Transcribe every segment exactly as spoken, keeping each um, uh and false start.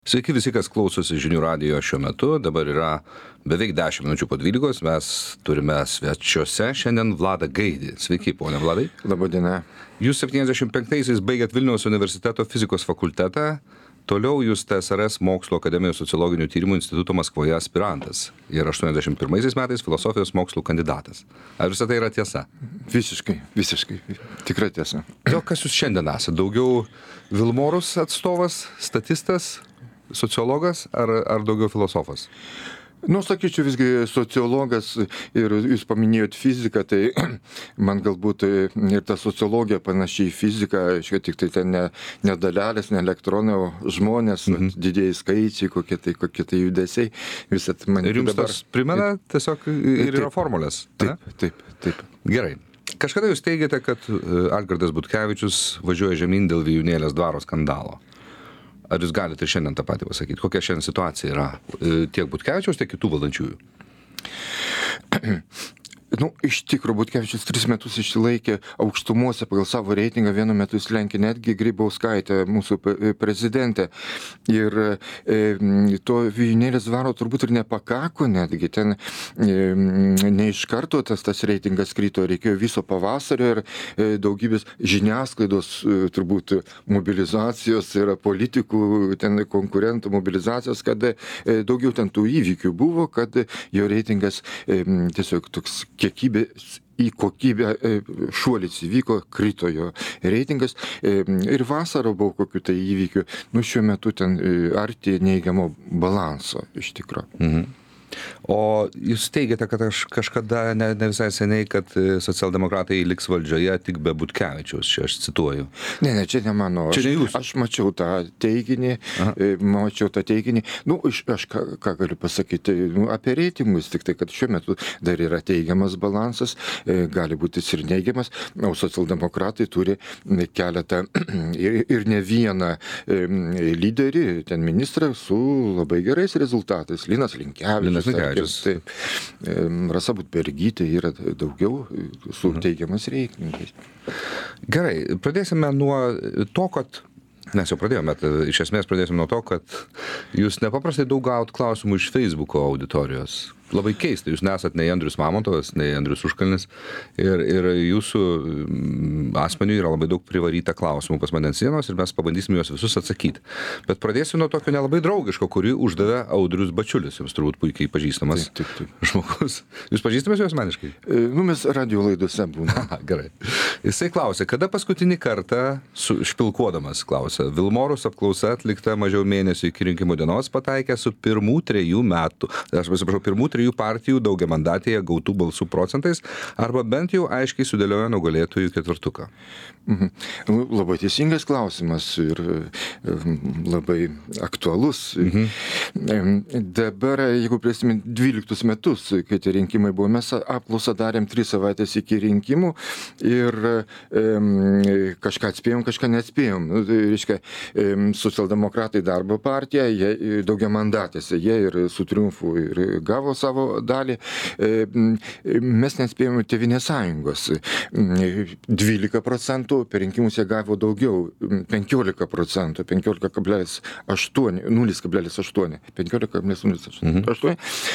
Sveiki visi, kas klausosi žinių radijo šiuo metu. Dabar yra beveik dešimt minučių po dvylikos. Mes turime svečiuose šiandien Vladą Gaidį. Sveiki, ponia Vladai. Labadiena. Jūs septyniasdešimt penktaisiais baigėt Vilniaus universiteto fizikos fakultetą. Toliau jūs T S R S Mokslo akademijos sociologinių tyrimų instituto Maskvoje aspirantas. Ir aštuoniasdešimt pirmaisiais metais filosofijos mokslų kandidatas. Ar visą tai yra tiesa? Visiškai, visiškai. Tikra tiesa. Dėl kas jūs šiandien esate? Daugiau Vilmorus atstovas, statistas, sociologas ar, ar daugiau filosofas? Nu, sakyčiau, visgi sociologas ir jūs paminėjot fiziką, tai man galbūt ir ta sociologija panašiai į fiziką, aiškiai, tik tai ten ne, ne dalelės, ne elektronai, o žmonės, mhm. didieji skaičiai, kokie tai, kokie tai judesiai. Visat man ir jums dabar... tas primena tiesiog ir yra formulės? Taip, taip, taip. Gerai. Kažkada jūs teigiate, kad Algirdas Butkevičius važiuoja žemyn dėl Vijūnėlės dvaro skandalo. Ar jūs galite ir šiandien tą patį pasakyti? Kokia šiandien situacija yra tiek Butkevičiaus, tiek kitų valdančiųjų? Nu, iš tikrųjų, Butkevičius tris metus išsilaikė aukštumose pagal savo reitingą, vienu metu jis lenkė netgi Grybauskaitę, mūsų prezidentę. Ir e, to Vijūnėlės dvaro turbūt ir nepakako netgi, ten e, ne iš karto tas, tas reitingas krito, reikėjo viso pavasario ir e, daugybės žiniasklaidos e, turbūt mobilizacijos ir politikų, ten konkurentų mobilizacijos, kad e, daugiau ten tų įvykių buvo, kad jo reitingas e, tiesiog toks kiekybė į kokybę šuolis įvyko, krito jo reitingas ir vasarą buvo kokių tai įvykių, nu šiuo metu ten arti neigiamo balanso iš tikro. Mhm. O jūs teigiate, kad aš kažkada ne, ne visai seniai, kad socialdemokratai liks valdžioje tik be Butkevičiaus, čia aš cituoju. Ne, ne, čia ne mano. Čia ne jūsų. Aš, aš mačiau tą teiginį, Aha. mačiau tą teiginį. Nu, aš, aš ką, ką galiu pasakyti, nu, apie reitingus, tik tai, kad šiuo metu dar yra teigiamas balansas, gali būti ir neigiamas, o socialdemokratai turi keletą ir, ir ne vieną lyderį, ten ministrą su labai gerais rezultatais. Linas Linkevičius. Taip, Rasa Budbergytė yra daugiau su teigiamas reitingais. Gerai, pradėsime nuo to, kad mes jau pradėjome, iš esmės pradėsime nuo to, kad jūs nepaprastai daug gaut klausimų iš Facebooko auditorijos. Labai keista, jūs nesat nei Andrius Mamontovas, nei Andrius Užkalnis ir, ir jūsų asmeniui yra labai daug privaryta klausimų pas mane ant sienos ir mes pabandysim juos visus atsakyti. Bet pradėsiu nuo tokio nelabai draugiško, kurį uždavė Audrius Bačiulis, jums turbūt puikiai pažįstamas taip, taip, taip. žmogus. Jūs pažįstamas juos asmeniškai? E, nu, mes radio laidose būna. Gerai. Jisai klausė, kada paskutinį kartą, su, špilkuodamas klausė, Vilmorus apklausa atlikta mažiau mėnesių iki rinkimų dienos pataikė su pirmų trejų metų, aš pasiprašau, pirmų trejų partijų daugiamandatėje gautų balsų procentais, arba bent jau aiškiai sudėliojo nugalėtojų ketvirtuką. Mhm. Labai teisingas klausimas ir labai aktualus. Mhm. Dabar, jeigu priesimint dvyliktus metus, kai tie rinkimai buvo, mes apklausą darėm tris savaitės iki rinkimų ir e, kažką atspėjom, kažką neatspėjom. Tai reiškia, e, socialdemokratai darbo partija, jie daugiamandatėse, jie ir su triumfu ir gavo savo dalį. E, mes neatspėjom Tėvynės sąjungos. dvylika procentų, per rinkimus jie gavo daugiau, penkiolika procentų, penkiolika kablelis aštuoni, nulis kablelis aštuoni, penkiolika kablelis nulis aštuoni.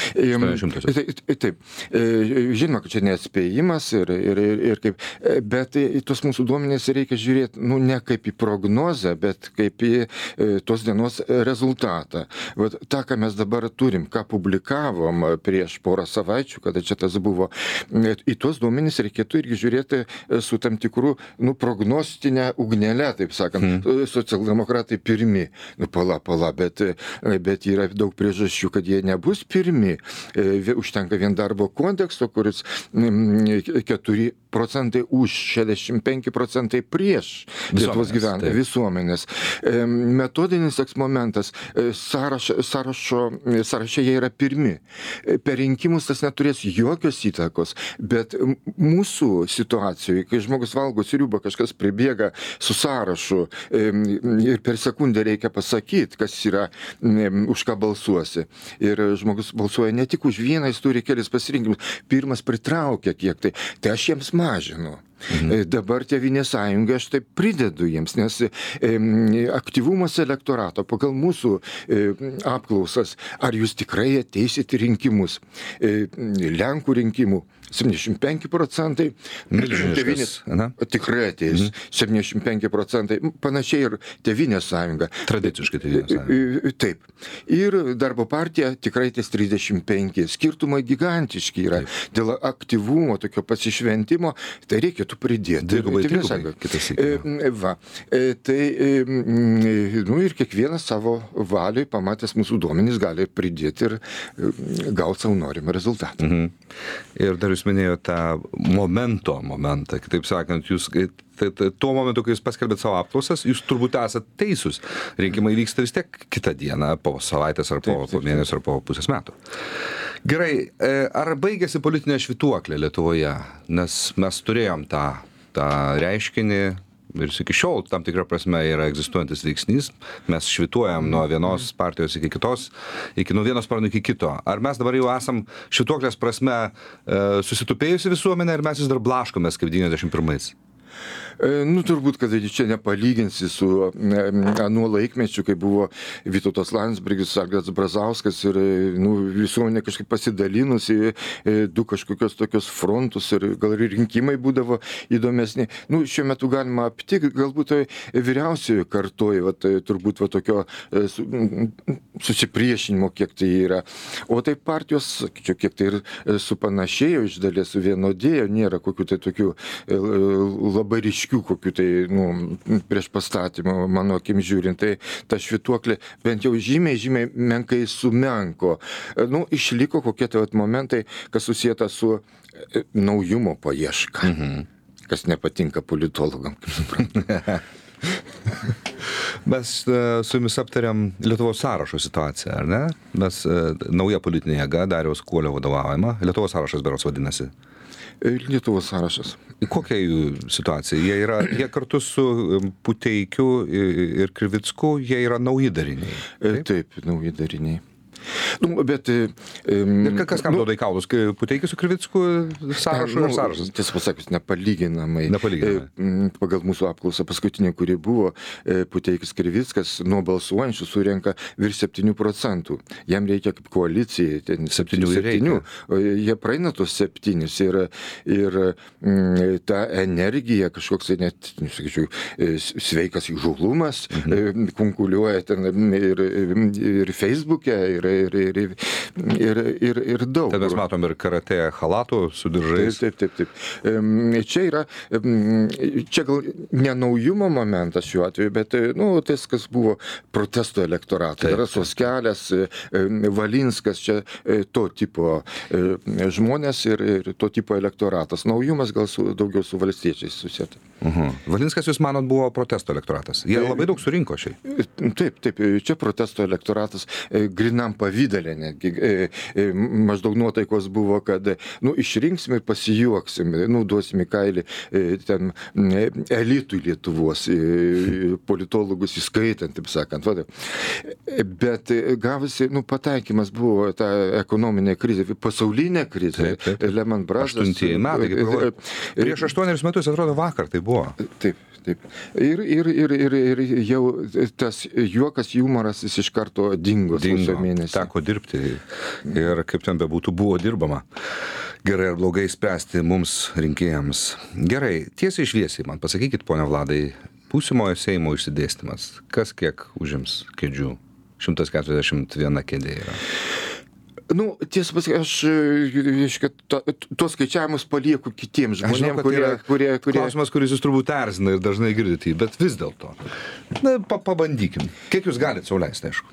Taip, taip. Žinoma, kad čia neatspėjimas ir, ir, ir, ir kaip, bet į tos mūsų duomenys reikia žiūrėti, nu, ne kaip į prognozę, bet kaip į tos dienos rezultatą. Vat tą, ką mes dabar turim, ką publikavom prieš porą savaičių, kada čia tas buvo, į tuos duomenys reikėtų irgi žiūrėti su tam tikrų, nu, prognostinę ugnelę, taip sakant. Hmm. Socialdemokratai pirmi. Nu, pala, pala, bet, bet yra daug priežasčių, kad jie nebus pirmi. Užtenka vien darbo kodekso, kuris keturi procentai už, šešiasdešimt penki procentai prieš Lietuvos gyventojų visuomenės. Metodinis toks momentas, sąrašo, sąrašo, sąraše jie yra pirmi. Per rinkimus tas neturės jokios įtakos, bet mūsų situacijoje, kai žmogus valgo sriubą, kažkas pribėga su sąrašu ir per sekundę reikia pasakyti, kas yra, už ką balsuosi. Ir žmogus balsuoja ne tik už vieną, jis turi kelis pasirinkimus. Pirmas pritraukia kiek tai, tai aš jiems mažinu. Mhm. Dabar Tėvynės sąjunga aš taip pridedu jiems, nes aktyvumas elektorato pagal mūsų apklausas, ar jūs tikrai ateisit į rinkimus, Lenkų rinkimų septyniasdešimt penki procentai, Milžiniškas, ane? tikrai ateis, mhm. septyniasdešimt penki procentai, panašiai ir Tėvynės sąjunga. Tradiciškai Tėvynės sąjunga. Taip. Ir darbo partija tikrai ties trisdešimt penki. Skirtumai gigantiški yra. Taip. Dėl aktyvumo, tokio pasišventimo, tai reikėtų pridėti. Dvigubai, trigubai, kitas e, Va. E, tai, e, nu ir kiekvienas savo valiai, pamatęs mūsų duomenys, gali pridėti ir e, gauti savo norimą rezultatą. Mhm. Ir dar jūs minėjote tą momento momentą, kitaip sakant, jūs tai, tai, tuo momentu, kai jūs paskelbėt savo apklausas, jūs turbūt esate teisūs. Rinkimai vyksta vis tiek kitą dieną, po savaitės ar po, taip, taip, taip. po mėnesio ar po pusės metų. Gerai, ar baigėsi politinė švytuoklė Lietuvoje? Nes mes turėjom tą, tą reiškinį ir iki šiol tam tikrą prasme yra egzistuojantis veiksnys. Mes švytuojam nuo vienos partijos iki kitos, iki nuo vienos sparno iki kito. Ar mes dabar jau esam švytuoklės prasme e, susitupėjusi visuomenė ir mes vis dar blaškomės kaip devyniasdešimt pirmais? Nu, turbūt, kad čia nepalyginsi su anuo laikmečiu, kai buvo Vytautas Landsbergis, Algirdas Brazauskas ir nu, visuomenė kažkaip pasidalinusi du kažkokios tokios frontus ir gal ir rinkimai būdavo įdomesni. Nu, šiuo metu galima aptikti, galbūt tai vyriausiojo kartoje, va, tai, turbūt va, tokio su, susipriešinimo, kiek tai yra. O tai partijos, sakyčiau, kiek tai ir supanašėjo iš dalies, suvienodėjo, nėra kokių tai tokių labai ryškių kokių tai nu, prieš pastatymą, mano akim žiūrint, tai ta švytuoklė bent jau žymiai, žymiai menkai sumenko. Nu, išliko kokie tai momentai, kas susijęta su e, naujumo paieška, mhm. kas nepatinka politologam, kaip suprantu. Mes su jumis aptariam Lietuvos sąrašo situaciją, ar ne? Mes nauja politinė jėga, Dariaus Kuolio vadovaujama. Lietuvos sąrašas berods vadinasi. Lietuvos sąrašas. Kokia jų situacija? Jie, yra, jie kartu su Puteikiu ir Krivicku, jie yra nauji dariniai. Taip, taip nauji dariniai. Nu, bet... Um, ir kas kam nu, duoda į kaulus? Puteikis su Krivicku sąrašu nu, ar sąrašas? Tiesą pasakius, nepalyginamai. Nepalyginamai. Pagal mūsų apklausą paskutinė, kuri buvo, Puteikis Krivickas nuo balsuojančių surenka virš septynių procentų. Jam reikia kaip koalicijai. Ten septynių reikia. Jie praeina tos septynis ir, ir m, ta energija, kažkoks net, sakyčiau, sveikas įžūlumas, mhm. kunkuliuoja ten ir, ir Facebook'e, ir Ir, ir, ir, ir, ir daug. Tad mes matom ir karate chalatų su diržais. Taip, taip, taip, taip. Čia yra, čia gal ne naujumo momentas šiuo atveju, bet nu, tas, kas buvo protesto elektorato. Rasos kelias, Valinskas, čia to tipo žmonės ir, ir to tipo elektoratas. Naujumas gal su, daugiau su valstiečiais susėta. Uh-huh. Valinskas, jūs manot, buvo protesto elektoratas. Jie labai daug surinko šiai. Taip, taip. Čia protesto elektoratas grinam pavydalė netgi. Maždaug nuotaikos buvo, kad nu, išrinksim ir pasijuoksim, nu, duosim į kailį ten elitui Lietuvos, politologus įskaitant, taip sakant. Bet gavosi, nu, pataikymas buvo ta ekonominė krizė, pasaulinė krizė. Taip, taip. Lehman Brothers. Aštuntieji metai, kaip galvoju. Prieš aštuonerius metus, atrodo, vakar tai buvo. Taip. Taip. Ir, ir, ir, ir, ir jau tas juokas, humoras jis iš karto dingo. Dingo, teko dirbti ir kaip ten bebūtų buvo dirbama. Gerai ar blogai spręsti mums rinkėjams. Gerai, tiesiai šviesiai man pasakykit, ponia Vladai, būsimojo Seimo išsidėstymas, kas kiek užims kėdžių? šimtas keturiasdešimt viena kėdė yra. Nu, tiesą pasakyti, aš, reiškia, to, tuos skaičiavimus palieku kitiems žmonėms, kurie, kurie, kurie... Klausimas, kuris jūs turbūt erzina ir dažnai girdite, bet vis dėlto. Na, pa, pabandykim. Kiek jūs galite sau leisti, aišku?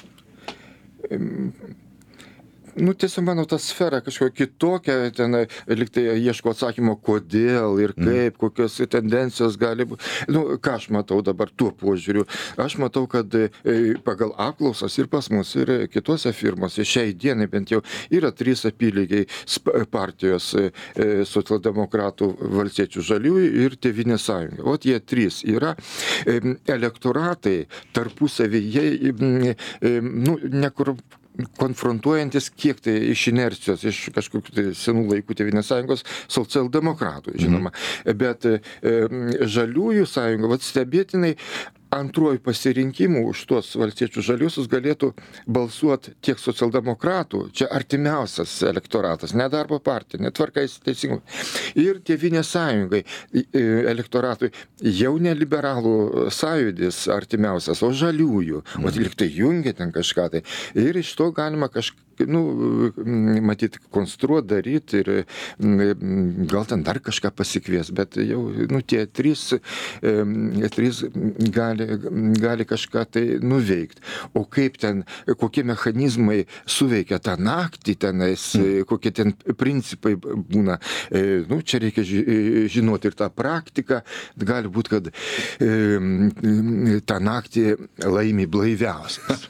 Nu, tiesiog mano ta sfera kažkokia kitokia, ten liktai ieško atsakymo, kodėl ir kaip, mm. kokios tendencijos gali būti. Nu, ką aš matau dabar tuo požiūriu? Aš matau, kad pagal apklausas ir pas mus, ir kitose firmose, šiai dienai bent jau yra trys apylygiai partijos socialdemokratų, valstiečių, žaliųjų ir Tėvynės sąjunga. O tie trys yra elektoratai tarpusavyje, nu, nekur konfrontuojantis kiek tai iš inercijos, iš kažkokių tai senų laikų Tėvynės sąjungos socialdemokratų, žinoma. Mm. Bet e, žaliųjų sąjunga, vat stebėtinai, antruoju pasirinkimu už tuos valstiečių žaliusius galėtų balsuoti tiek socialdemokratų, čia artimiausias elektoratas, ne darbo partija, ne Tvarka ir Teisingumas, ir Tėvynės sąjungai elektoratui, jau ne liberalų sąjūdis artimiausias, o žaliųjų, mm. o lyg tai jungia ten kažką tai. Ir iš to galima kažką, nu, matyti, konstruoti, daryti ir gal ten dar kažką pasikvies, bet jau, nu, tie trys, e, trys gali, gali kažką tai nuveikti. O kaip ten, kokie mechanizmai suveikia tą naktį tenais, mm. kokie ten principai būna, e, nu, čia reikia žinoti ir tą praktiką, gali būti, kad e, tą naktį laimi blaiviausias.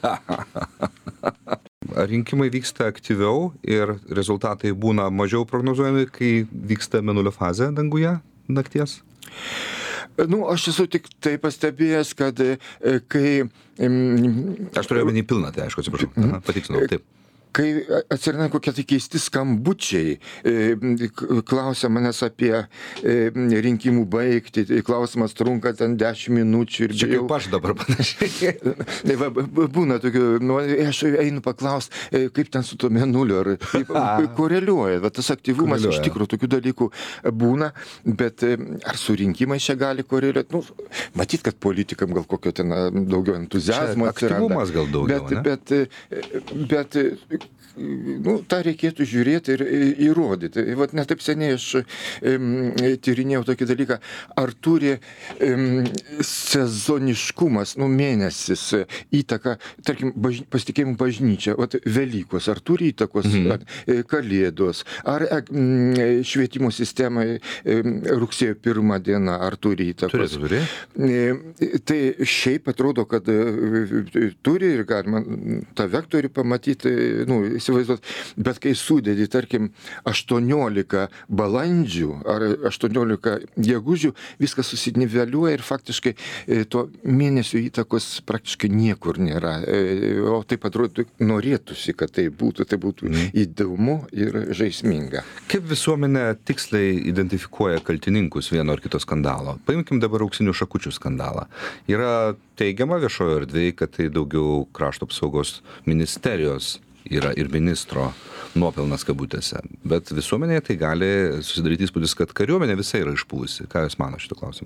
Rinkimai vyksta aktyviau ir rezultatai būna mažiau prognozuojami, kai vyksta mėnulio fazė danguje nakties? Nu, aš esu tik tai pastebėjęs, kad kai... Aš turėjau menį pilną, tai aišku, atsiprašau. Aha, patiksinu, taip. Kai atsiranda kokie tai keisti skambučiai, klausia manęs apie rinkimų baigtį, klausimas trunka ten dešimt minučių ir... Čia kaip aš dabar panašiai. Būna tokių, nu, aš einu paklaust, kaip ten su tuo mėnuliu, ar koreliuoja, bet tas aktyvumas iš tikrųjų tokių dalykų būna, bet ar su rinkimai čia gali koreliuoti, nu, matyt, kad politikam gal kokio ten daugiau entuziazmo atsiranda. Aktyvumas gal daugiau, bet, ne? Bet, bet nu, tą reikėtų žiūrėti ir įrodyti. Vat netaip seniai aš um, tyrinėjau tokį dalyką, ar turi um, sezoniškumas, nu, mėnesis įtaką, tarkim, baž, pasitikėjimų bažnyčia, vat Velykos, ar turi įtakos, mhm. ar Kalėdos, ar um, švietimo sistemai um, rugsėjo pirmą dieną, ar turi įtakos. Turi, turi. Tai šiaip atrodo, kad turi ir galima tą vektorių pamatyti, nu, įsivaizduot, bet kai sudedi, tarkim, aštuoniolika balandžių ar aštuoniolika gegužių, viskas susiniveliuoja ir faktiškai to mėnesio įtakos praktiškai niekur nėra. O taip atrodo, norėtųsi, kad tai būtų, tai būtų mm. įdomu ir žaisminga. Kaip visuomenė tiksliai identifikuoja kaltininkus vieno ar kito skandalo? Paimkim dabar auksinių šakučių skandalą. Yra teigiama viešojo erdvėje, kad tai daugiau krašto apsaugos ministerijos yra ir ministro nuopelnas kabutėse. Bet visuomenėje tai gali susidaryti įspūdis, kad kariuomenė visai yra išpūvusi. Ką Jūs mano šito klausimu?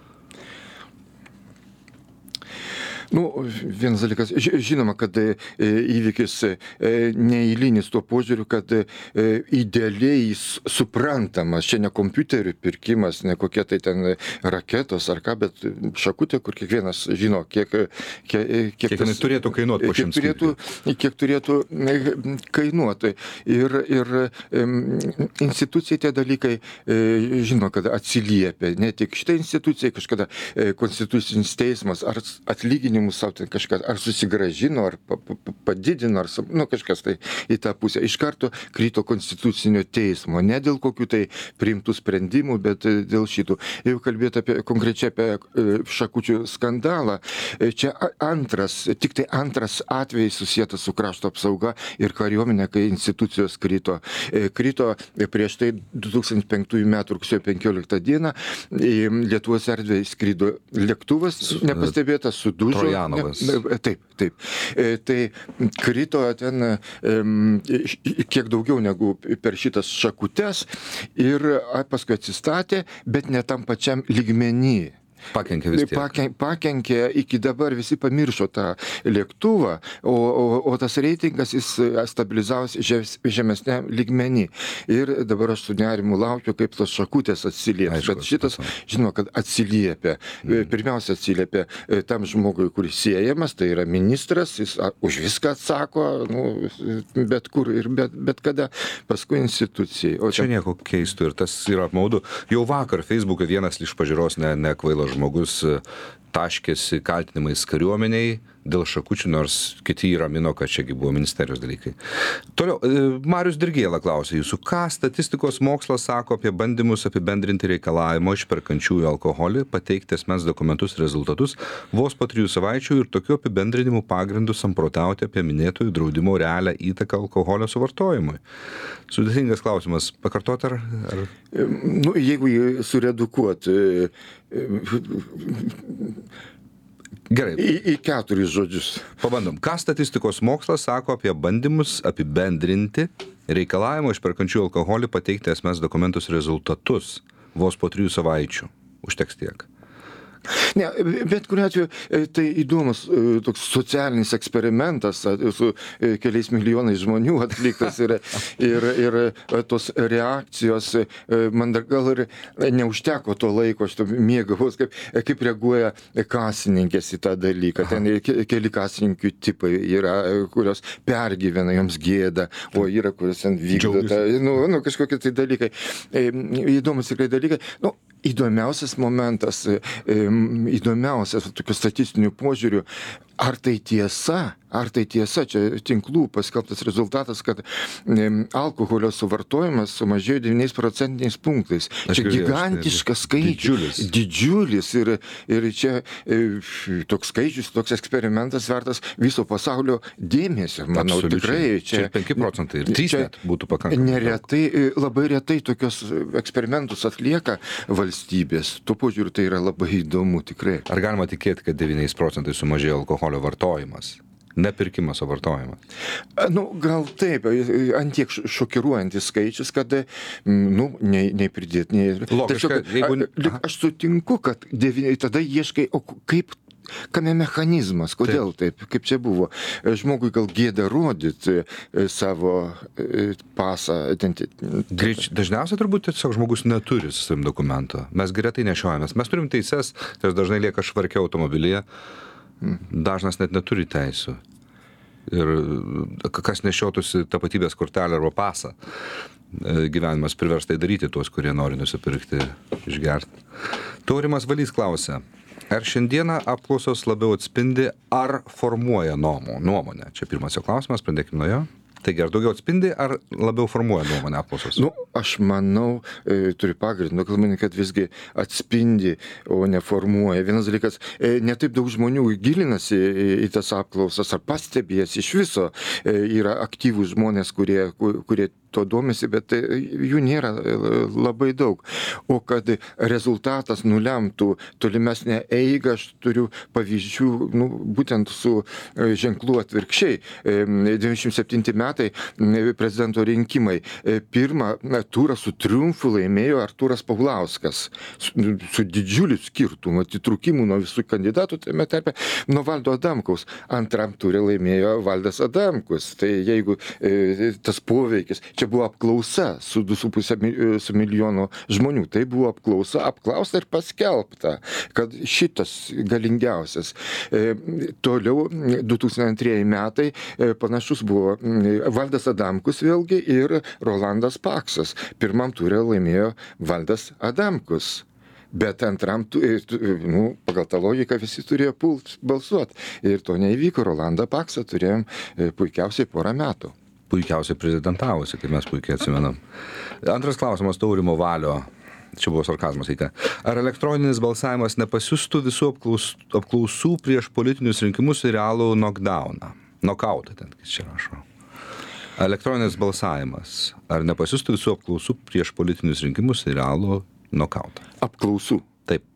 Nu, vienas dalykas, žinoma, kad įvykis neįlinis tuo požiūriu, kad idealiai suprantamas, čia ne kompiuterių pirkimas, ne kokie tai ten raketos ar ką, bet šakutė, kur kiekvienas žino, kiek... Kiek, kiek tas, turėtų kainuoti po šimts turėtų, kiek turėtų kainuoti. Ir, ir institucijai tie dalykai, žino, kad atsiliepia. Ne tik šitą instituciją, kažkada konstitucinis teismas ar atlyginimas savo ten kažką, ar susigražino, ar padidino, ar nu, kažkas tai į tą pusę. Iš karto krito konstitucinio teismo, ne dėl kokių tai priimtų sprendimų, bet dėl šitų. Jeigu kalbėti apie, konkrečiai apie šakučių skandalą, čia antras, tik tai antras atvejis susijęs su krašto apsauga ir kariuomenė, kai institucijos krito. Krito prieš tai du tūkstančiai penktųjų metų rugsėjo penkioliktą dieną į Lietuvos erdvę skrido lėktuvas, nepastebėtas, sudužo. Trojanovas. Ne, taip, taip. E, tai krito ten e, kiek daugiau negu per šitas šakutes ir paskui atsistatė, bet ne tam pačiam lygmenį. Pakenkė vis tiek. Paken, pakenkė, iki dabar visi pamiršo tą lėktuvą, o, o, o tas reitingas jis stabilizavosi žemesniam lygmenį. Ir dabar aš su nerimu laukiu, kaip tos šakutės atsilieps. Aišku, bet šitas, žinoma, kad atsiliepia. Mm. Pirmiausia, atsiliepia tam žmogui, kuris siejamas, tai yra ministras, jis už viską atsako, nu, bet kur ir bet, bet kada, paskui institucijai. O čia ten... nieko keistų ir tas yra apmaudu. Jau vakar Facebook'e vienas iš pažiūros ne, ne kvailas žmogus taškėsi kaltinimais kariuomeniai, dėl šakučių, nors kiti įramino, kad čiagi buvo ministerijos dalykai. Toliau, Marius Dirgėla klausė jūsų, ką statistikos mokslas sako apie bandymus apibendrinti reikalavimo išperkančiųjų alkoholį, pateikti asmens dokumentus rezultatus vos po trijų savaičių ir tokių apibendrinimų pagrindų samprotauti apie minėtojų draudimo realią įtaką alkoholio suvartojimui. Sudėtingas klausimas. Pakartot ar... ar... Nu, jeigu jį suredukuoti Gerai. Į, į keturis žodžius. Pabandom. Ką statistikos mokslas sako apie bandymus apibendrinti reikalavimo išperkančių alkoholį pateikti asmens dokumentus rezultatus vos po trijų savaičių? Užteks tiek. Ne, bet kuriuo atveju tai įdomus toks socialinis eksperimentas su keliais milijonais žmonių atliktas ir, ir, ir tos reakcijos, man dar gal ir neužteko to laiko, aš to mėgavos, kaip, kaip reaguoja kasininkės į tą dalyką. Ten keli kasininkių tipai yra, kurios pergyvena, joms gėda, o yra, kurios ten vykdo, ta, nu, nu, kažkokie tai dalykai. Įdomus tikrai dalykai. Nu, įdomiausias momentas, įdomiausias tokių statistinių požiūrių, ar tai tiesa, ar tai tiesa, čia tinklų paskelbtas rezultatas, kad alkoholio suvartojimas sumažėjo devyniais procentiniais punktais. Čia gigantiškas skaičius. Didžiulis. Didžiulis ir, ir čia e, toks skaičius, toks eksperimentas vertas viso pasaulio dėmesio. Manau, absoliučiai. Tikrai. Čia, čia penki procentai ir trys net būtų pakankamai. Neretai, labai retai tokios eksperimentus atlieka valstybės. Tuo požiūriu tai yra labai įdomu, tikrai. Ar galima tikėti, kad devyniais procentais sumažėjo alkoholio vartojimas? Ne pirkimas, o vartojimas. Nu, gal taip, antiek šokiruojantis skaičius, kad, nu, nei, nei pridėt, nei... Logiška, Tačiau, jeigu... a, aš sutinku, kad devyni, tada ieškai, o kaip, kame mechanizmas, kodėl taip, taip kaip čia buvo. Žmogui gal gėda rodyti savo pasą. Greič, dažniausiai turbūt tiesiog žmogus neturi su savim dokumento. Mes greitai nešiojamės. Mes turim teises, tai dažnai lieka švarkia automobilyje. Dažnas net neturi teisų. Ir kas nešiotųsi tapatybės kortelę arba pasą, gyvenimas privers tai daryti tuos, kurie nori nusipirkti, išgerti. Taurimas Valys klausia, ar šiandieną apklausos labiau atspindi, ar formuoja nuomonę? Čia pirmas jo klausimas, pradėkime nuo jo. Taigi, ar daugiau atspindi, ar labiau formuoja nuomonę apklausos? Nu, aš manau, e, turi pagrindą, kalbant, kad visgi atspindi, o ne formuoja. Vienas dalykas, e, netaip daug žmonių gilinasi į, į tas apklausas, ar pastebės iš viso e, yra aktyvūs žmonės, kurie, kurie to domisi, bet jų nėra labai daug. O kad rezultatas nulemtų tolimesnę eigą, aš turiu pavyzdžių, nu, būtent su ženklu atvirkščiai. devyniasdešimt septinti metai prezidento rinkimai. Pirmą turą su triumfu laimėjo Artūras Paulauskas. Su, su didžiuliu skirtumu, atitrūkimu nuo visų kandidatų, tame tarpe nuo Valdo Adamkaus. Antram turė laimėjo Valdas Adamkus. Tai jeigu e, tas poveikis, čia buvo apklausa su du su puse milijono žmonių. Tai buvo apklausa, apklausta ir paskelbta, kad šitas galingiausias. E, toliau du tūkstančiai antrieji metai e, panašus buvo Valdas Adamkus vėlgi ir Rolandas Paksas. Pirmam turė laimėjo Valdas Adamkus. Bet antram, nu, pagal tą logiką visi turėjo pult balsuoti. Ir to neįvyko. Rolandą Paksą turėjom puikiausiai porą metų. Puikiausiai prezidentavusi, kaip mes puikiai atsimenam. Antras klausimas Taurimo Valio. Čia buvo sarkazmas, eika. Ar elektroninis balsavimas nepasiųstų visų apklausų, apklausų prieš politinius rinkimus į realų knockdowną? Knockoutą ten, kai čia rašo. Elektroninis balsavimas. Ar nepasiųstų visų apklausų prieš politinius rinkimus į realų knockoutą? Apklausų? Taip.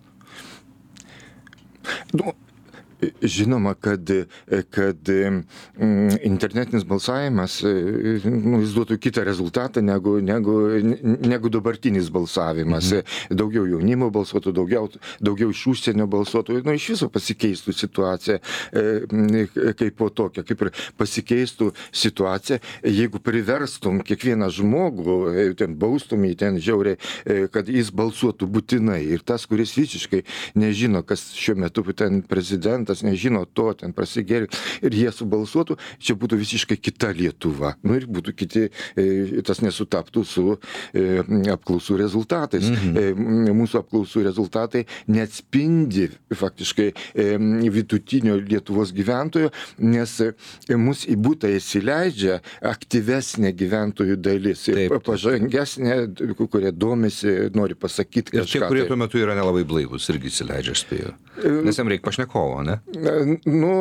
Nu, žinoma, kad, kad mm, internetinis balsavimas, nu, jis duotų kitą rezultatą negu, negu, negu dabartinis balsavimas. Mhm. Daugiau jaunimo balsuotų, daugiau, daugiau iš užsienio balsuotų. Nu, iš viso pasikeistų situacija e, kaip po tokia, kaip ir pasikeistų situacija, jeigu priverstum kiekvieną žmogų, ten baustum jį ten žiauriai, e, kad jis balsuotų būtinai. Ir tas, kuris visiškai nežino, kas šiuo metu ten prezidentas, tas nežino to, ten prasigėrė ir jie subalsuotų, čia būtų visiškai kita Lietuva. Nu ir būtų kiti, tas nesutaptų su apklausų rezultatais. Mhm. Mūsų apklausų rezultatai neatspindi faktiškai vidutinio Lietuvos gyventojo, nes mus į būtą įsileidžia aktyvesnė gyventojų dalis, taip, pažangesnė, kurie domisi, nori pasakyti kažką. Ir tie, kurie tuo metu yra nelabai blaivus, irgi įsileidžia, spėjo. Nes jam reikia pašnekovo, ne? Nu,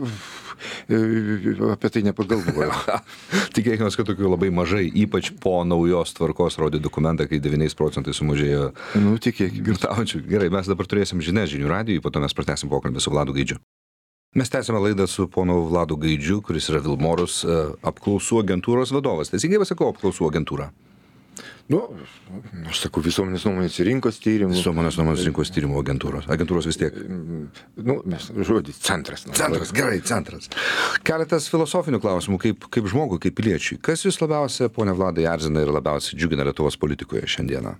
apie tai nepagalvoju. Tikėkime, kad tokių labai mažai, ypač po naujos tvarkos rodė dokumentą, kai devyniais procentais sumažėjo. Nu, tikėkime. Girtaujančių. Gerai, mes dabar turėsim žinias žinių radijui, po to mes pratęsim pokalbį su Vladu Gaidžiu. Mes tęsime laidą su ponu Vladu Gaidžiu, kuris yra Vilmorus apklausų agentūros vadovas. Teisingai pasakau, apklausų agentūra. Nu, aš sakau, visuomenės nuomonės rinkos tyrimų. Visuomenės nuomonės rinkos tyrimų agentūros. Agentūros vis tiek. Nu, mes žodis centras. Centras, gerai, centras. Keletas filosofinių klausimų, kaip, kaip žmogui, kaip piliečiui. Kas jūs labiausia, ponia Vladai, erzina ir labiausiai džiugina Lietuvos politikoje šiandieną?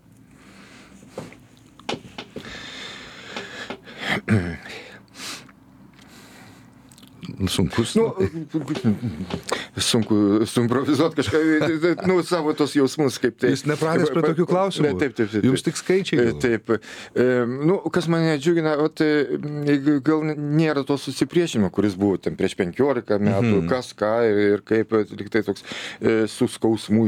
Sunkus. Nu, sunku suimprovizuoti kažką, nu, savo tos jausmus, kaip tai. Jūs nepratęs prie tokių klausimų? Taip, taip, taip. Jums tik skaičiai? Taip. Nu, kas mane džiugina, o tai gal nėra to susipriešinimo, kuris buvo ten prieš penkiolika metų, mm-hmm. kas ką ir kaip, tik tai toks su skausmu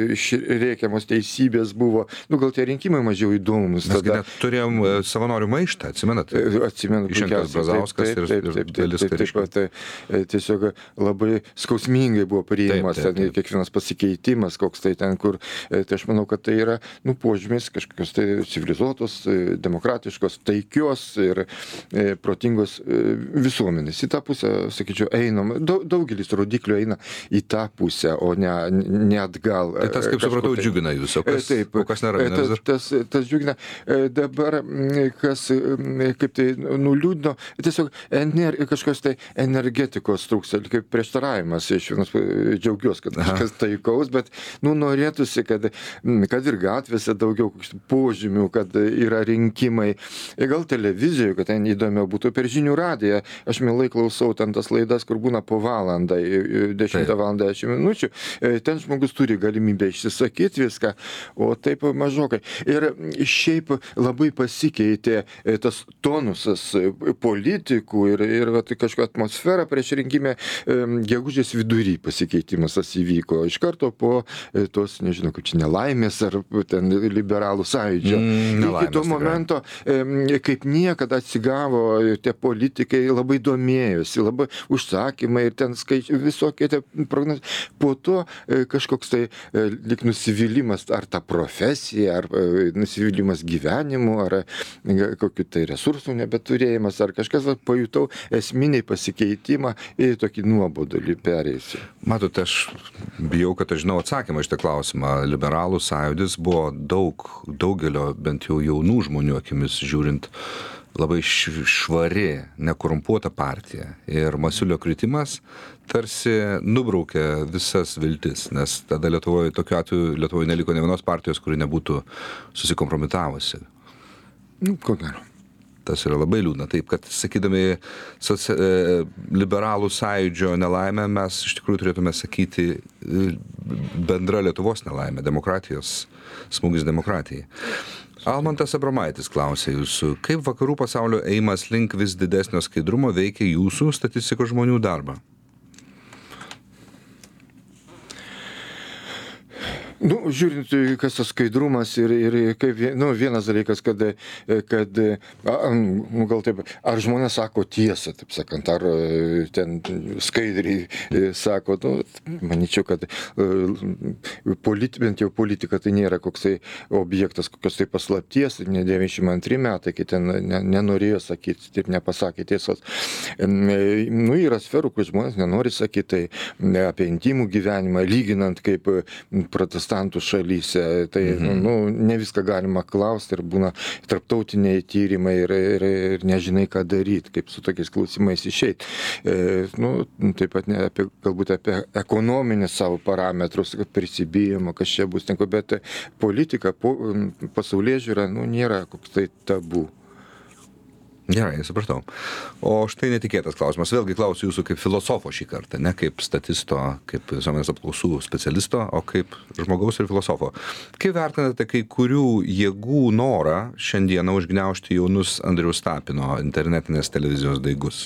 rėkiamos teisybės buvo. Nu, gal tie rinkimai mažiau įdomus. Mes tada turėjom savanorių maištą, atsimenat? Atsimenu. Išrinktas Brazauskas ir, ir dalis kariškių. Tai tiesiog labai skausmingai buvo priėjimas, ten kiekvienas pasikeitimas, koks tai ten, kur, tai aš manau, kad tai yra, nu, požymis kažkokios tai civilizuotos, demokratiškos, taikios ir e, protingos e, visuomenės. Į tą pusę, sakyčiau, einam, daug, daugelis rodiklių eina į tą pusę, o ne, ne atgal. Tai tas, kaip supratau, tai džiugina jūs, o kas, taip, o kas neramina? Tas, tas, tas džiugina. Dabar, kas, kaip tai nuliūdino, tiesiog ener, kažkokios tai energetikos trūksta, kaip prieštaravimas. Iš vienos džiaugiuosi, kad kažkas taikaus, bet nu, norėtųsi, kad, kad ir gatvėse daugiau požymių, kad yra rinkimai. Gal televizijoje, kad ten įdomiau būtų per žinių radiją. Aš mielai klausau ten tas laidas, kur būna po valandą, dešimtą valandą dešimt minučių. Ten žmogus turi galimybę išsisakyti viską, o taip mažokai. Ir šiaip labai pasikeitė tas tonusas politikų ir, ir va, kažkokia atmosfera prieš rinkimę, gegužės vidury pasikeitimas tas įvyko. Iš karto po tos, nežinau, kaip čia nelaimės ar ten liberalų sąjūdžio. Mm, Iki to momento, kaip niekada atsigavo tie politikai, labai domėjosi, labai užsakymai ir ten skaičiai, visokie tie prognozės. Po to kažkoks tai lyg nusivylimas ar ta profesija, ar nusivylimas gyvenimu, ar kokiu tai resursų nebeturėjimas, ar kažkas, va, pajutau esminiai pasikeitimą ir tokį nuobodulį perėjusi. Matote, aš bijau, kad aš žinau atsakymą iš tą klausimą. Liberalų sąjūdis buvo daug, daugelio, bent jau jaunų žmonių akimis žiūrint, labai švari, nekorumpuota partija. Ir Masiulio kritimas tarsi nubraukė visas viltis, nes tada Lietuvoje, tokiu atveju Lietuvoje neliko ne vienos partijos, kuri nebūtų susikompromitavusi. Nu, ko gero. Tas yra labai liūdna. Taip, kad sakydami socia... liberalų sąjūdžio nelaimę, mes iš tikrųjų turėtume sakyti bendra Lietuvos nelaimė, demokratijos, smūgis demokratijai. Almantas Abramaitis klausė jūsų, kaip vakarų pasaulio ėjimas link vis didesnio skaidrumo veikia jūsų statistikos žmonių darbą? Nu, žiūrint, kas tas skaidrumas ir, ir kaip, nu, vienas dalykas, kad, kad nu, gal taip, ar žmonės sako tiesą, taip sakant, ar ten skaidriai sako, nu, manyčiau, kad politi, bent jau politika tai nėra koksai objektas, kokios tai paslapties, ne devyniasdešimt antri metai, kai ten ne, nenorėjo sakyti, taip nepasakė tiesos. Nu, yra sferų, kur žmonės nenori sakyti, tai apie intimų gyvenimą, lyginant kaip protestantų šalyse, tai mhm. nu, ne viską galima klausti ir būna tarptautiniai tyrimai ir, ir, ir nežinai, ką daryti, kaip su tokiais klausimais išeiti. E, nu, taip pat ne apie, galbūt apie ekonominius savo parametrus, prisibijimo, kas čia bus, tenko, bet politika, po, pasaulyje žiūra, nu, nėra koks tai tabu. Gerai, supratau. O štai netikėtas klausimas. Vėlgi klausiu jūsų kaip filosofo šį kartą, ne kaip statisto, kaip visuomenės apklausų specialisto, o kaip žmogaus ir filosofo. Kaip vertinate kai kurių jėgų norą šiandieną užgniaužti jaunus Andriaus Tapino internetinės televizijos daigus?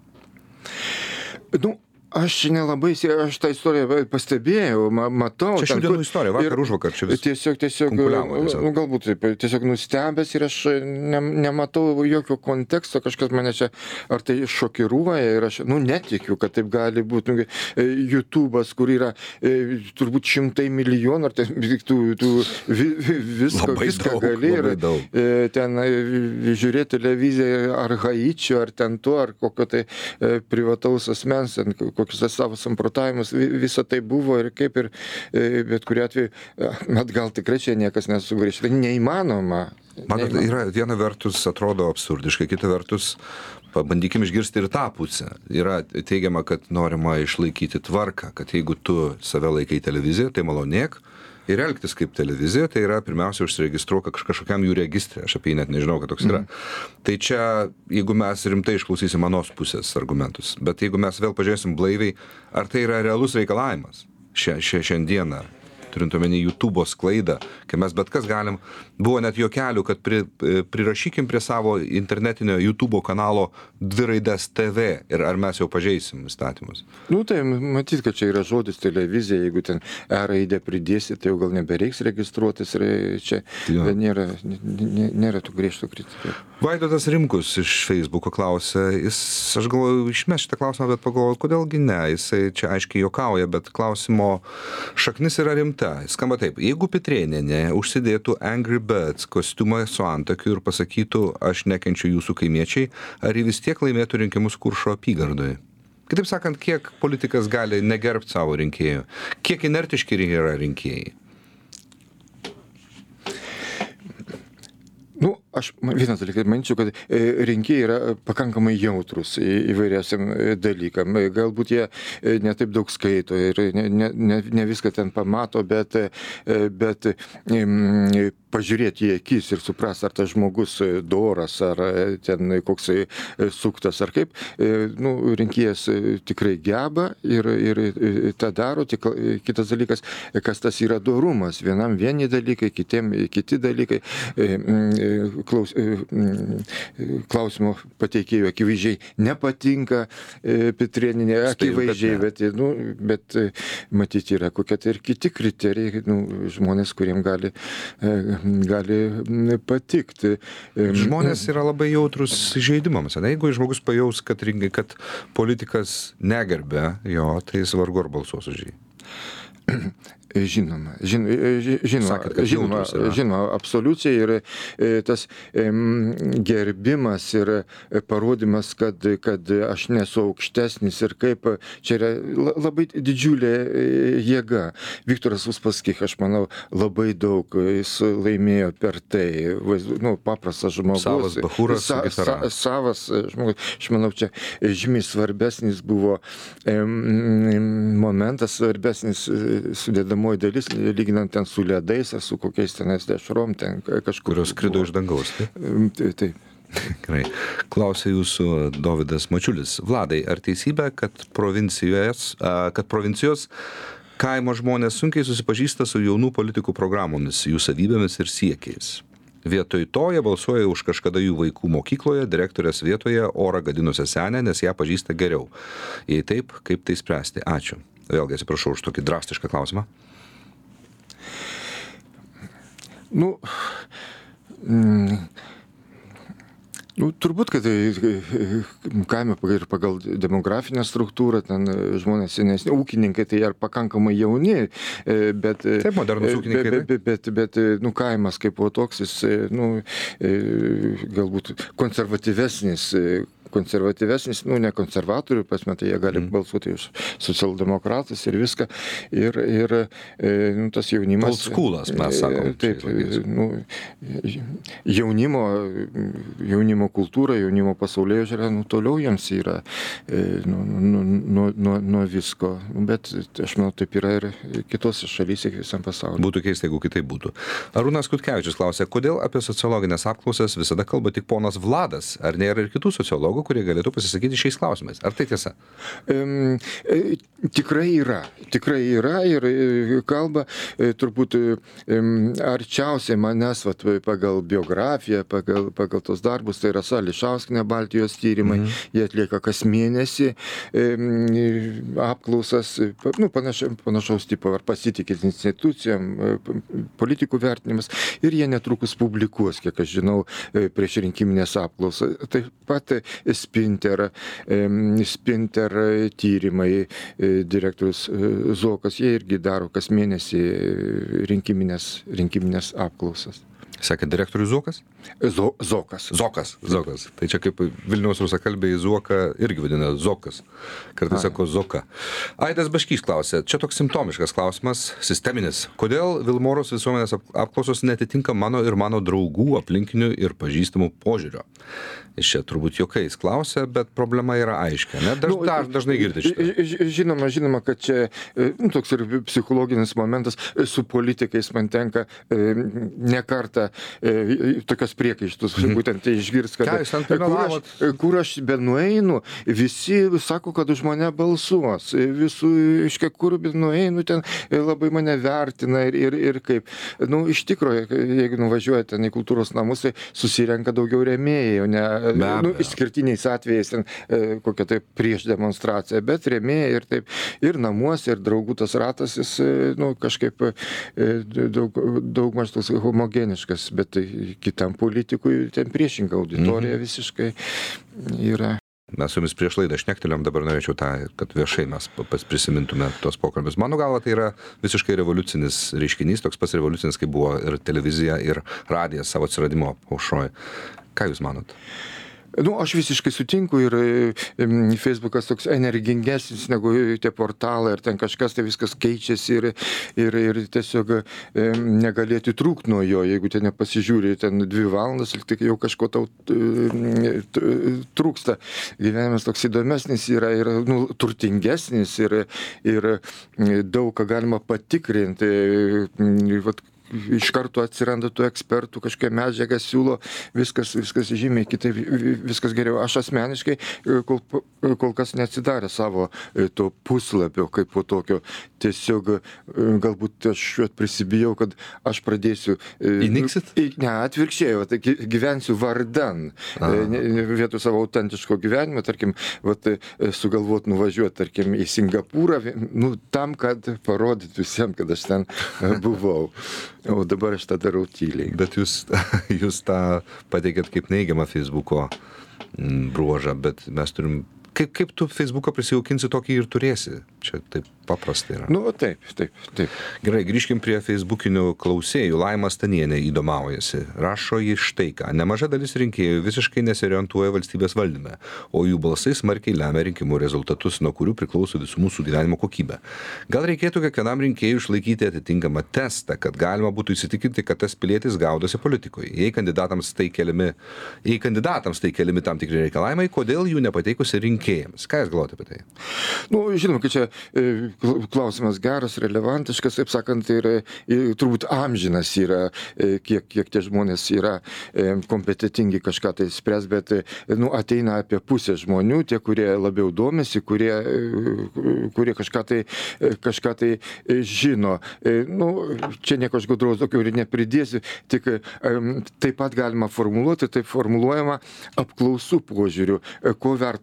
Nu, aš nelabai, aš tą istoriją pastebėjau, ma, matau. Čia šių dienų istorija, vakar už vakar čia vis. Tiesiog, tiesiog, tiesiog. Nu, galbūt taip, tiesiog nustebęs ir aš ne, nematau jokio konteksto, kažkas mane čia, ar tai šokiruoja ir aš, nu, netikiu, kad taip gali būti. Nu, YouTube'as, kur yra e, turbūt šimtai milijonų, ar tai tų, tų vi, visko, labai viską daug, gali ir e, ten e, žiūrėti televiziją ar Haičio, ar ten to, ar kokio tai e, privataus asmens, kokius savo samprotavimus, viso tai buvo ir kaip ir, bet kuriuo atveju, bet gal tikrai čia niekas nesugrįš. Tai neįmanoma. Matot, yra viena vertus atrodo absurdiškai, kita vertus pabandykim išgirsti ir tą pusę. Yra teigiama, kad norima išlaikyti tvarką, kad jeigu tu save laikai televiziją, tai malonėk ir elgtis kaip televizija, tai yra pirmiausia užsiregistruok kažkokiam jų registrė, aš apie jį net nežinau, kad toks yra. Mm. Tai čia, jeigu mes rimtai išklausysim manos pusės argumentus, bet jeigu mes vėl pažiūrėsim blaiviai, ar tai yra realus reikalavimas šia, šia, šiandieną, turint omeny YouTube'o sklaidą, kai mes bet kas galim, buvo net juokelių, kad pri, prirašykim prie savo internetinio YouTube'o kanalo dvi raides T V ir ar mes jau pažeisim įstatymus. Nu tai matyt, kad čia yra žodis televizija, jeigu ten E raidę pridėsi, tai jau gal nebereiks registruotis ir čia nėra, nėra, nėra tų griežtų kritikų. Vaidotas Rimkus iš Facebook'o klausė, jis, aš galvoju, išmes šitą klausimą, bet pagalvoju, kodėlgi ne, jisai čia aiškiai juokauja, bet klausimo šaknis yra rimta. Skamba taip, jeigu Pitrėnienė užsidėtų Angry Birds kostiumą su antakiu ir pasakytų, aš nekenčiu jūsų kaimiečiai, ar jį vis tiek laimėtų rinkimus Kuršo apygardoje? Kitaip sakant, kiek politikas gali negerbti savo rinkėjų? Kiek inertiški yra rinkėjai? Nu, aš vienas dalykas, manyčiau, kad rinkėjai yra pakankamai jautrus įvairiausiam dalykam. Galbūt jie ne taip daug skaito ir ne, ne, ne viską ten pamato, bet, bet pažiūrėti į akis ir supras, ar tas žmogus doras, ar ten koks suktas, ar kaip. Nu, rinkėjas tikrai geba ir, ir tą daro. Tik kitas dalykas, kas tas yra dorumas. Vienam vieni dalykai, kitiem kiti dalykai. Klaus, klausimo pateikėjų akivaizdžiai nepatinka Pitrėnienė, akivaizdžiai, bet, nu, bet matyti yra kokie tai ir kiti kriterijai, nu, žmonės, kuriem gali gali patikti. Žmonės yra labai jautrus žaidimams. Ne? Jeigu žmogus pajaus, kad, kad politikas negerbė jo, tai jis vargu ar balsuos už jį. Žinoma, žin, žinoma, Sakėt, žinoma, žinoma, absoliučiai ir tas gerbimas ir parodymas, kad, kad aš nesu aukštesnis ir kaip čia yra labai didžiulė jėga. Viktoras Uspaskich, aš manau, labai daug jis laimėjo per tai, nu, paprastas žmogus. Savas bachūras, sa, sa, savas žmogus, aš manau, čia žymiai svarbesnis buvo momentas, svarbesnis sudėdamas dalis, lyginant ten su ledais, ar su kokiais tenais dešrom, ten kažkur. Kurios skrido iš dangaus, taip? Taip. Taip. Gerai. Klausė jūsų Dovydas Mačiulis. Vladai, ar teisybė, kad provincijos, kad provincijos kaimo žmonės sunkiai susipažįsta su jaunų politikų programomis, jų savybėmis ir siekiais? Vietoj to jie balsuoja už kažkada jų vaikų mokykloje, direktorės vietoje orą gadinusią senę, nes ją pažįsta geriau. Jei taip, kaip tai spręsti? Ačiū. Vėlgi atsiprašau už tokį drastišką klausimą. Nu, mm, nu, turbūt, kad kaime ir pagal demografinę struktūrą, ten žmonės senesni, ūkininkai tai ar pakankamai jauni, bet... Taip, modernus ūkininkai. Bet, bet, bet, bet nu, kaimas kaip toks, jis, nu, galbūt konservatyvesnis, konservatyvesnis, nu, ne konservatorių prasme, tai jie gali mm. balsuoti už socialdemokratus ir viską. Ir, ir nu, tas jaunimas... Old schoolas, mes sakom. Taip, nu, jaunimo, jaunimo kultūra, jaunimo pasaulėjo žiūrė, nu, toliau jiems yra nu, nu, nuo, nuo, nuo visko. Bet aš manau, taip yra ir kitose šalyse, visam pasaulyje. Būtų keista, jeigu kitaip būtų. Arūnas Kutkevičius klausė, kodėl apie sociologinės apklausas visada kalba tik ponas Vladas? Ar nėra ir kitų sociologų, kurie galėtų pasisakyti šiais klausimais? Ar tai tiesa? Um, e, tikrai yra. Tikrai yra ir e, kalba e, turbūt e, arčiausiai manęs vat, pagal biografiją, pagal, pagal tos darbus, tai Rasa Ališauskienė, Baltijos tyrimai, mm. jie atlieka kas mėnesį e, apklausas, nu, panaša, panašaus tipo, ar pasitikėt institucijom, politikų vertinimas, ir jie netrukus publikuos, kiek aš žinau, prieš rinkiminės apklausas. Taip pat Spinter, Spinter tyrimai, direktorius Zokas, jie irgi daro kas mėnesį rinkiminės, rinkiminės apklausas. Sakė direktorius Zokas? Zo, Zokas. Zokas, Zokas. Tai čia kaip Vilniaus rusakalbiai Zoką irgi vadina Zokas. Kartais sako Zoka. Aidas Baškys klausė, čia toks simptomiškas klausimas, sisteminis. Kodėl Vilmorus visuomenės apklausos netitinka mano ir mano draugų, aplinkinių ir pažįstamų požiūrio? Iš čia turbūt juokais klausia, bet problema yra aiškia. Ne? Daž, daž, dažnai girdi šitą. Žinoma, žinoma, kad čia nu, toks ir psichologinis momentas su politikais man tenka ne kartą tokios priekaištus, mm-hmm. būtent tai išgirs, kad kur aš, kur aš benueinu, visi sako, kad už mane balsuos, visų, iškia, kur benueinu, ten labai mane vertina ir, ir, ir kaip. Nu, iš tikrųjų, jeigu nuvažiuoja ten į kultūros namus, tai susirenka daugiau rėmėjai, o ne nu, išskirtiniais atvejais ten kokia tai prieš demonstraciją, bet rėmėjai ir taip, ir namuose, ir draugų tas ratas, jis nu, kažkaip daug, daug maž toks homogeniškas, bet tai kitam politikui ten priešinga auditorija mm-hmm. visiškai yra. Mes su jumis prieš laidą šnektelėm, dabar norėčiau tą, kad viešai mes prisimintume tos pokalbius. Mano galva, tai yra visiškai revoliucinis reiškinys, toks pats revoliucinis, kaip buvo ir televizija, ir radijas savo atsiradimo aušroje. Ką jūs manot? Nu, aš visiškai sutinku ir Facebookas toks energingesnis negu tie portalai ir ten kažkas, tai viskas keičiasi ir, ir, ir tiesiog negalėti trūkti nuo jo, jeigu ten nepasižiūri ten dvi valandas ir tik jau kažko tau trūksta. Gyvenimas toks įdomesnis yra ir nu, turtingesnis ir, ir daug ką galima patikrinti. Vat, iš karto atsiranda tų ekspertų, kažkokia medžiaga siūlo, viskas, viskas žymiai kitaip, viskas geriau. Aš asmeniškai kol, kol kas neatsidarė savo to puslapio kaip po tokio. Tiesiog galbūt aš prisibijau, kad aš pradėsiu... Įniksit? Ne, atvirkščiai, va, tai gyvensiu vardan. Vietoj savo autentiško gyvenimo, tarkim, va, sugalvot nuvažiuoti, tarkim, į Singapūrą, nu, tam, kad parodyt visiems, kad aš ten buvau. O dabar aš tą darau tyliai. Bet jūs, jūs tą pateikėt kaip neigiamą Facebooko bruožą, bet mes turim... Kaip, kaip tu Facebooką prisijaukinsi, tokį ir turėsi? Čia taip paprastai yra. Nu, taip, taip, taip. Gerai, grįžkim prie Facebookinių klausėjų. Laima Stanienė įdomaujasi. Rašo jį štai ką. Nemaža dalis rinkėjų visiškai nesiorientuoja valstybės valdyme, o jų balsai smarkiai lemia rinkimų rezultatus, nuo kurių priklauso visų mūsų gyvenimo kokybė. Gal reikėtų kiekvienam rinkėjui išlaikyti atitinkamą testą, kad galima būtų įsitikinti, kad tas pilietis gaudosi politikoje. Jei kandidatams tai keliami, jei kandidatams tai keliami tam tikri reikalavimai, kodėl jų nepateikusi rinkėjams? Ką jūs galvojate apie tai? Nu, žinom, kad čia e, klausimas geras, relevantiškas, taip sakant, ir e, turbūt amžinas yra, e, kiek, kiek tie žmonės yra e, kompetitingi kažką tai spręs, bet e, nu, ateina apie pusę žmonių, tie, kurie labiau domisi, kurie, e, kurie kažką tai, e, kažką tai e, žino. E, nu, čia nieko aš gudraus daugiau ir nepridėsiu, tik e, taip pat galima formuluoti, taip formuluojama apklausų požiūriu, e, ko vertos tos apklausos,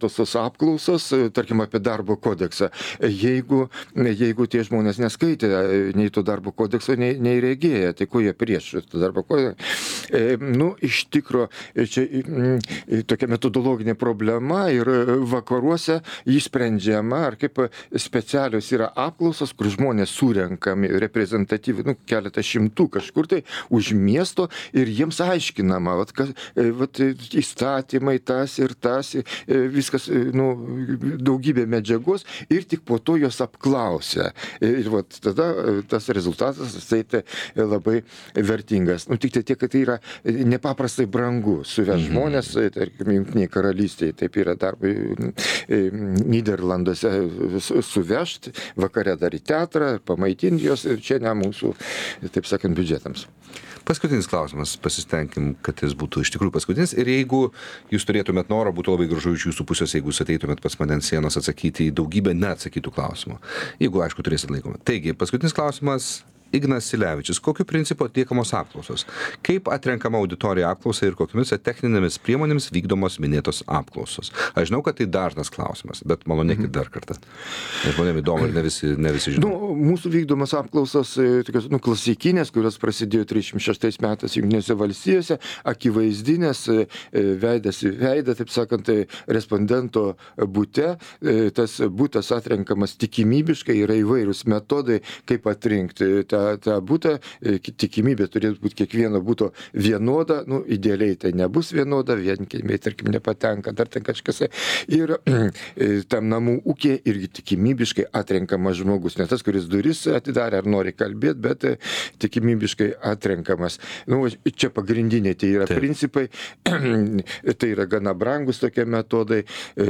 apklausos, tarkim, apie darbo kodeksą. Jeigu, jeigu tie žmonės neskaitė nei to darbo kodekso, nei, nei regėję, tai ko jie prieš to darbo kodeksą? E, nu, iš tikro, čia m, tokia metodologinė problema ir vakaruose jį sprendžiama, ar kaip specialios yra apklausos, kur žmonės surenkami reprezentatyviai, nu, keletą šimtų kažkur tai už miesto ir jiems aiškinama, vat, kas, vat, įstatymai tas ir tas, viskas, nu, daugybė medžiagos ir tik po to jos apklausia. Ir vat, tada tas rezultatas tai, tai labai vertingas. Nu, tik tai tiek, kad tai yra nepaprastai brangu suveš žmonės, tarkim, Jungtinėje karalystėje, taip yra darbai Nyderlanduose suvežti, vakare dar į teatrą, pamaitinti jos ir čia ne mūsų, taip sakant, biudžetams. Paskutinis klausimas, pasistengim, kad jis būtų iš tikrųjų paskutinis. Ir jeigu jūs turėtumėt norą, būtų labai gražu iš jūsų pusės, jeigu jūs ateitumėt pas mane ant sienos atsakyti į daugybę neatsakytų klausimų. Jeigu, aišku, turėsit laikomą. Taigi, paskutinis klausimas. Ignas Silevičius, kokiu principu atliekamos apklausos? Kaip atrenkama auditorija apklausa ir kokiamis techninėmis priemonėmis vykdomos minėtos apklausos? Aš žinau, kad tai dažnas klausimas, bet malonėkit dar kartą. Žmonėm įdomu ir ne visi, ne visi žino. Nu, mūsų vykdomos apklausos, tokios, nu, klasikinės, kurios prasidėjo trisdešimt šeštais metais Jungtinėse valstijose, akivaizdinės, veidas į veidą, taip sakant, respondento bute. Tas butas atrenkamas tikimybiškai, yra įvairūs metodai, kaip atrinkti tą tą butą, tikimybė turėtų būti kiekvieno buto vienoda, nu, idealiai tai nebus vienoda, vienkiemiai, tarkim, nepatenka, dar ten kažkas. Ir tam namų ūkė irgi tikimybiškai atrenkamas žmogus, ne tas, kuris duris atidarė ar nori kalbėti, bet tikimybiškai atrenkamas. Nu, čia pagrindiniai tai yra Taip. principai, tai yra gana brangus tokie metodai,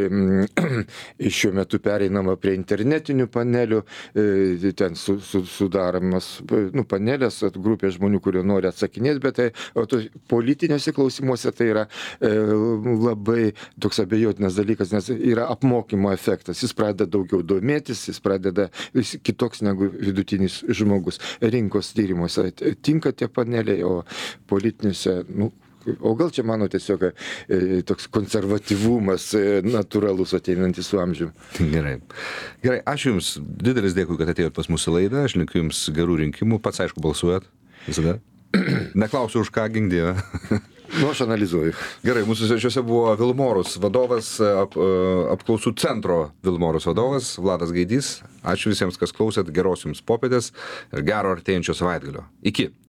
šiuo metu pereinama prie internetinių panelių, ten su, su, sudaromas nu, panelės, grupė žmonių, kurie nori atsakinėti, bet tai, o to politinėse klausimuose tai yra e, labai toks abejotinas dalykas, nes yra apmokymo efektas. Jis pradeda daugiau domėtis, jis pradeda jis kitoks negu vidutinis žmogus. Rinkos tyrimuose tinka tie paneliai, o politinėse, nu, o gal čia mano tiesiog e, toks konservatyvumas e, natūralus ateinantis su amžiumi. Gerai. Gerai, ačiū Jums. Didelis dėkui, kad atėjot pas mūsų laidą. Aš linkiu Jums gerų rinkimų. Pats, aišku, balsuojat. Visada. Neklausiu, už ką gingdė. Nu, aš analizuoju. Gerai, mūsų svečiuose buvo Vilmorus vadovas, ap, apklausų centro Vilmorus vadovas, Vladas Gaidys. Ačiū visiems, kas klausėt. Geros Jums popietės ir gero artėjančio savaitgalio. Iki.